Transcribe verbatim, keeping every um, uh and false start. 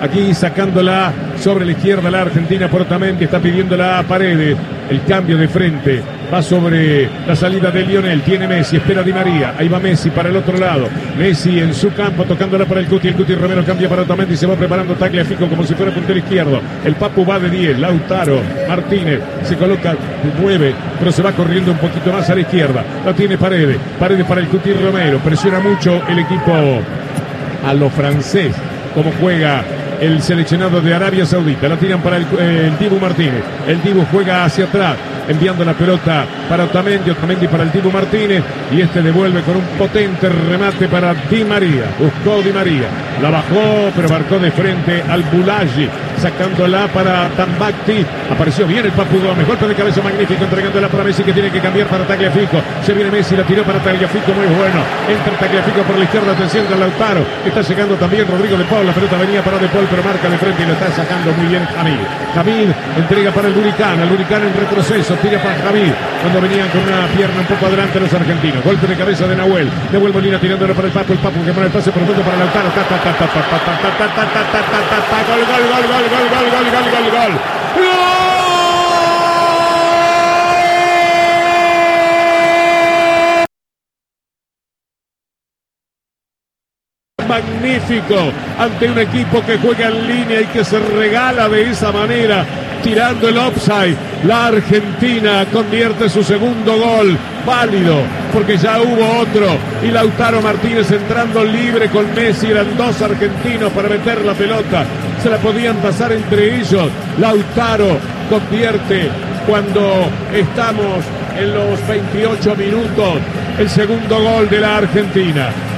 Aquí sacándola sobre la izquierda la Argentina por Otamendi. Está pidiéndola a Paredes. El cambio de frente va sobre la salida de Lionel. Tiene Messi, espera Di María. Ahí va Messi para el otro lado. Messi en su campo tocándola para el Cuti. El Cuti Romero cambia para Otamendi y se va preparando Tagliafico como si fuera puntero izquierdo. El Papu va de diez. Lautaro Martínez se coloca de nueve, pero se va corriendo un poquito más a la izquierda. Lo tiene Paredes. Paredes para el Cuti Romero. Presiona mucho el equipo a lo francés. Como juega el seleccionado de Arabia Saudita. La tiran para el, eh, el Dibu Martínez. El Dibu juega hacia atrás, enviando la pelota para Otamendi. Otamendi para el Dibu Martínez. Y este devuelve con un potente remate para Di María. Buscó Di María. La bajó, pero marcó de frente al Boulaye. Sacándola para Tambacti. Apareció bien el Papu Gómez. Golpe de cabeza magnífico, entregándola para Messi, que tiene que cambiar para Tagliafico. Se viene Messi, la tiró para Tagliafico, muy bueno. Entra Tagliafico por la izquierda, atención con Lautaro. Está llegando también Rodrigo de Paul. La pelota venía para de Paul, pero marca de frente y lo está sacando muy bien Jamil. Jamil entrega para el Huracán. El Huracán en retroceso, tira para Jamil. Cuando venían con una pierna un poco adelante los argentinos. Golpe de cabeza de Nahuel. Nahuel Molina tirándolo para el Papu. El Papu que pone el pase profundo para Lautaro. Ta, ta, ta, ta, ta, ta, ta, ta, ta, ta, ta, ta, ta, gol, gol, gol, gol, gol, gol, gol, gol, gol, gol. Magnífico ante un equipo que juega en línea y que se regala de esa manera, tirando el offside. La Argentina convierte su segundo gol, válido, porque ya hubo otro, y Lautaro Martínez entrando libre con Messi. Eran dos argentinos para meter la pelota, se la podían pasar entre ellos. Lautaro convierte cuando estamos en los veintiocho minutos el segundo gol de la Argentina.